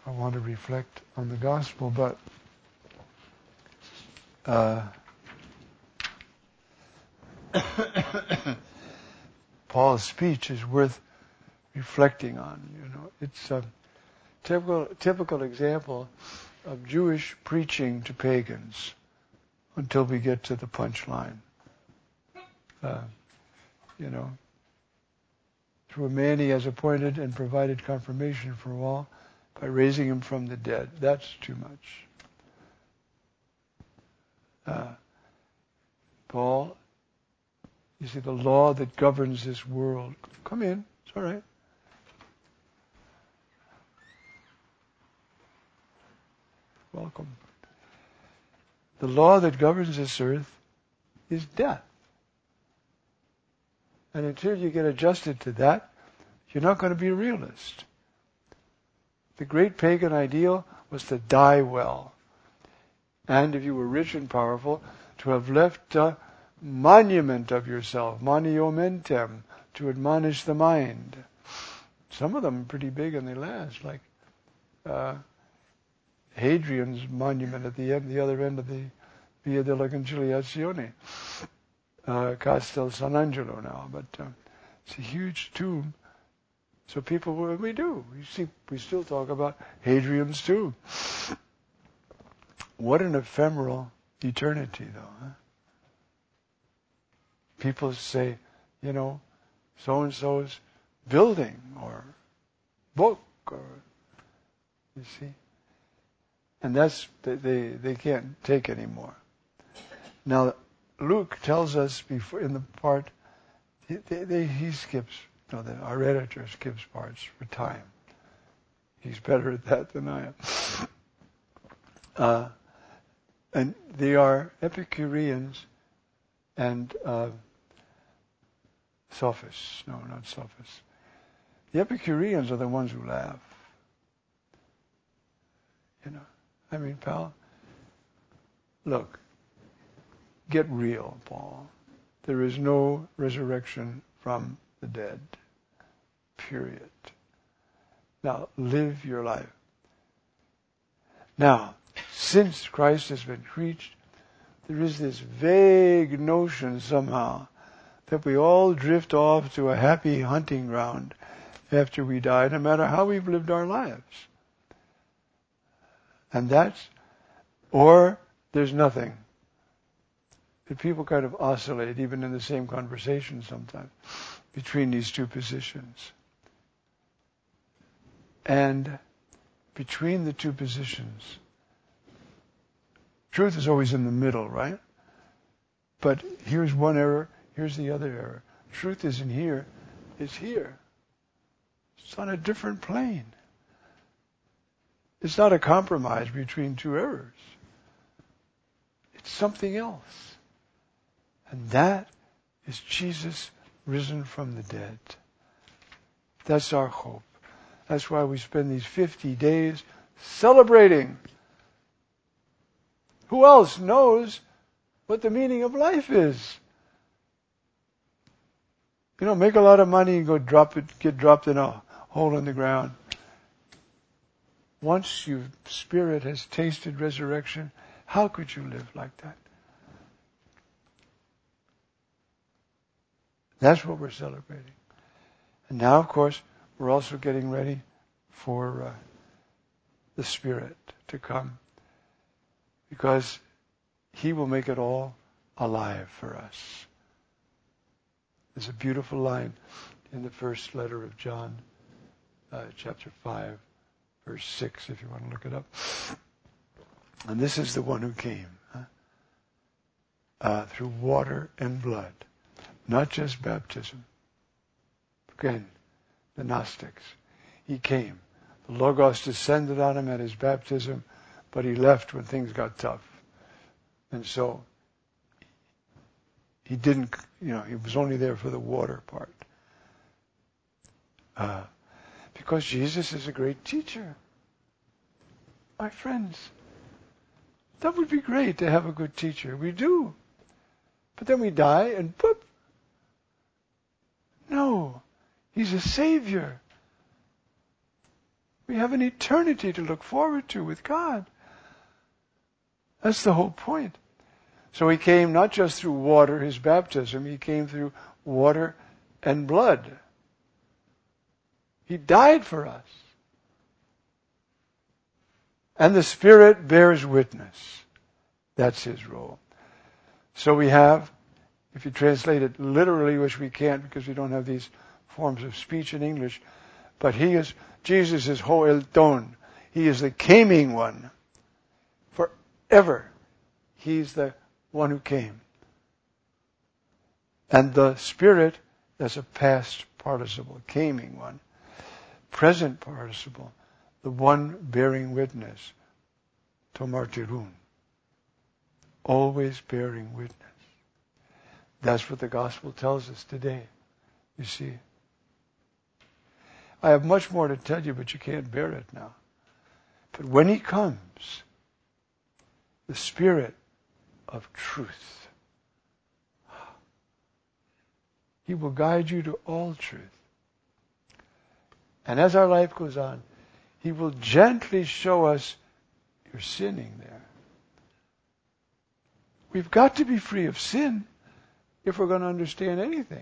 I want to reflect on the gospel, but Paul's speech is worth reflecting on. It's a typical example of Jewish preaching to pagans until we get to the punchline. Through a man he has appointed and provided confirmation for all by raising him from the dead. That's too much. Paul, you see, the law that governs this world. Come in, it's all right. Welcome. The law that governs this earth is death. And until you get adjusted to that, you're not going to be a realist. The great pagan ideal was to die well. And if you were rich and powerful, to have left a monument of yourself, monumentum, to admonish the mind. Some of them are pretty big and they last, like Hadrian's monument at the other end of the Via della Conciliazione. Castel San Angelo now, but it's a huge tomb. So people, we do. You see, we still talk about Hadrian's tomb. What an ephemeral eternity, though. Huh? People say, so-and-so's building or book, or you see, and that's they can't take anymore. Now, Luke tells us before in the part he skips. Our editor skips parts for time. He's better at that than I am. And they are Epicureans and sophists. No, not sophists. The Epicureans are the ones who laugh. Pal, look, get real, Paul. There is no resurrection from the dead. Period. Now, live your life. Now, since Christ has been preached, there is this vague notion somehow that we all drift off to a happy hunting ground after we die, no matter how we've lived our lives. And or there's nothing. That people kind of oscillate, even in the same conversation sometimes, between these two positions. And between the two positions, truth is always in the middle, right? But here's one error, here's the other error. Truth isn't here, it's here. It's on a different plane. It's not a compromise between two errors. It's something else. And that is Jesus risen from the dead. That's our hope. That's why we spend these 50 days celebrating. Who else knows what the meaning of life is? Make a lot of money and get dropped in a hole in the ground. Once your spirit has tasted resurrection, how could you live like that? That's what we're celebrating. And now, of course, we're also getting ready for the Spirit to come, because He will make it all alive for us. There's a beautiful line in the first letter of John, chapter 5, verse 6, if you want to look it up. And this is the one who came through water and blood, not just baptism. Again, the Gnostics. He came. The Logos descended on him at his baptism, but he left when things got tough. And so he didn't, he was only there for the water part. Because Jesus is a great teacher. My friends, that would be great to have a good teacher. We do. But then we die and poof. No. He's a Savior. We have an eternity to look forward to with God. That's the whole point. So he came not just through water, his baptism, he came through water and blood. He died for us. And the Spirit bears witness. That's his role. So we have, if you translate it literally, which we can't because we don't have these forms of speech in English, but Jesus is Ho Elton. He is the coming one. Forever. He's the one who came. And the Spirit, that's a past participle, coming one. Present participle, the one bearing witness, to martyrun. Always bearing witness. That's what the gospel tells us today. You see. I have much more to tell you, but you can't bear it now. But when he comes, the Spirit of truth, he will guide you to all truth. And as our life goes on, he will gently show us you're sinning there. We've got to be free of sin if we're going to understand anything.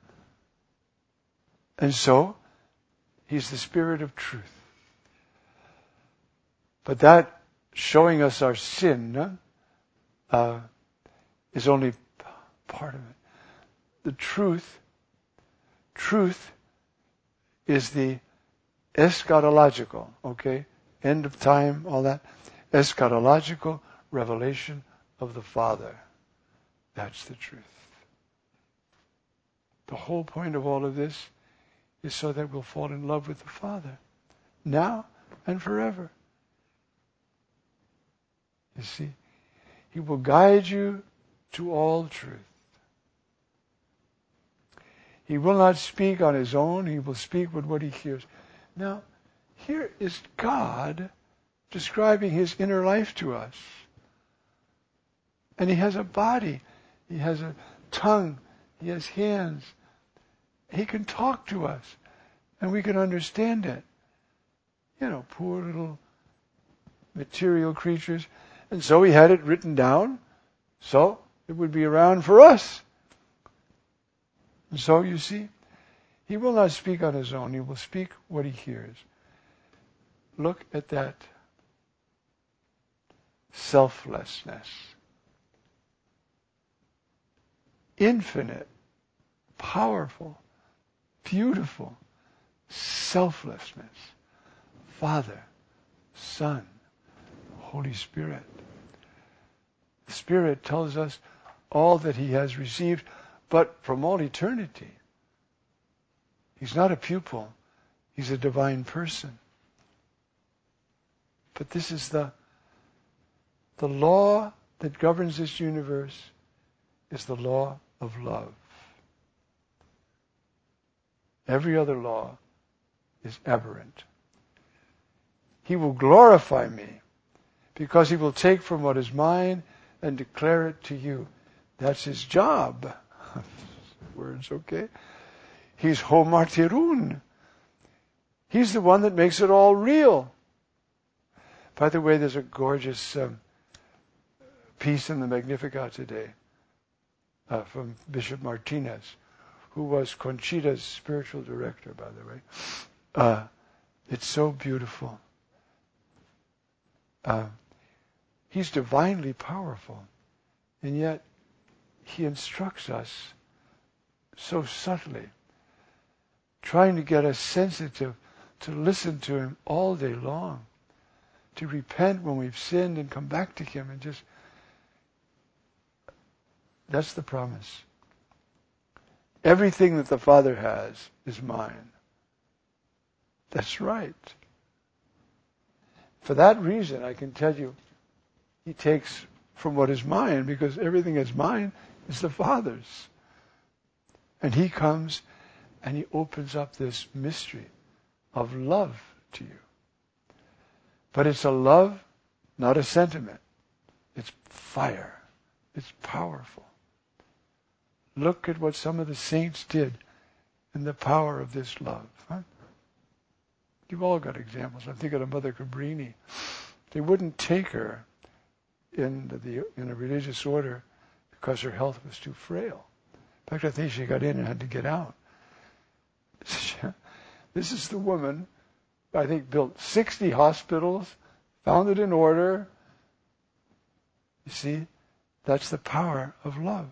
And so, he's the Spirit of truth. But that showing us our sin is only part of it. The truth is the eschatological, okay? End of time, all that. Eschatological revelation of the Father. That's the truth. The whole point of all of this is so that we'll fall in love with the Father. Now and forever. You see, he will guide you to all truth. He will not speak on his own. He will speak with what he hears. Now, here is God describing his inner life to us. And he has a body. He has a tongue. He has hands. He can talk to us. And we can understand it. You know, poor little material creatures. And so he had it written down. So it would be around for us. And so, you see, he will not speak on his own. He will speak what he hears. Look at that selflessness. Infinite, powerful, beautiful selflessness. Father, Son, Holy Spirit. The Spirit tells us all that he has received, but from all eternity. He's not a pupil. He's a divine person. But this is the law that governs this universe is the law of love. Every other law is aberrant. He will glorify me because he will take from what is mine and declare it to you. That's his job. Words, okay? He's Ho Martirun. He's the one that makes it all real. By the way, there's a gorgeous piece in the Magnificat today from Bishop Martinez, who was Conchita's spiritual director, by the way. It's so beautiful. He's divinely powerful, and yet he instructs us so subtly, trying to get us sensitive to listen to him all day long, to repent when we've sinned and come back to him and just... That's the promise. Everything that the Father has is mine. That's right. For that reason, I can tell you, he takes from what is mine, because everything that's mine is the Father's. And he comes and he opens up this mystery of love to you. But it's a love, not a sentiment. It's fire. It's powerful. Look at what some of the saints did in the power of this love. Huh? You've all got examples. I'm thinking of Mother Cabrini. They wouldn't take her in a religious order because her health was too frail. In fact, I think she got in and had to get out. This is the woman, I think, built 60 hospitals, founded an order. You see, that's the power of love.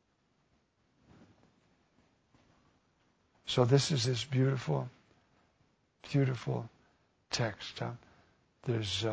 So this is this beautiful, beautiful text. There's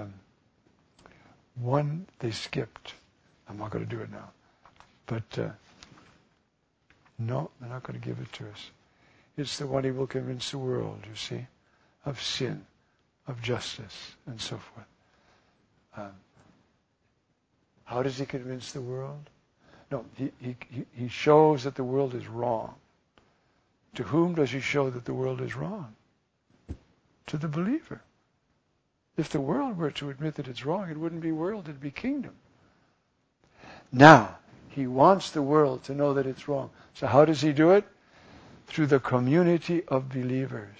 one they skipped. I'm not going to do it now. But no, they're not going to give it to us. It's the one he will convince the world, you see, of sin, of justice, and so forth. How does he convince the world? No, he shows that the world is wrong. To whom does he show that the world is wrong? To the believer. If the world were to admit that it's wrong, it wouldn't be world, it'd be kingdom. Now, he wants the world to know that it's wrong. So how does he do it? Through the community of believers.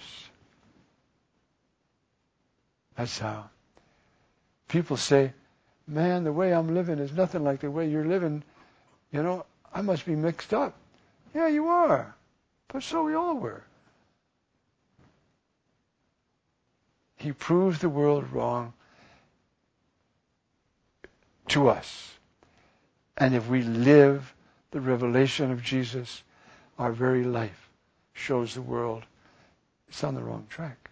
That's how. People say, man, the way I'm living is nothing like the way you're living. You know, I must be mixed up. Yeah, you are. But so we all were. He proves the world wrong to us. And if we live the revelation of Jesus, our very life shows the world it's on the wrong track.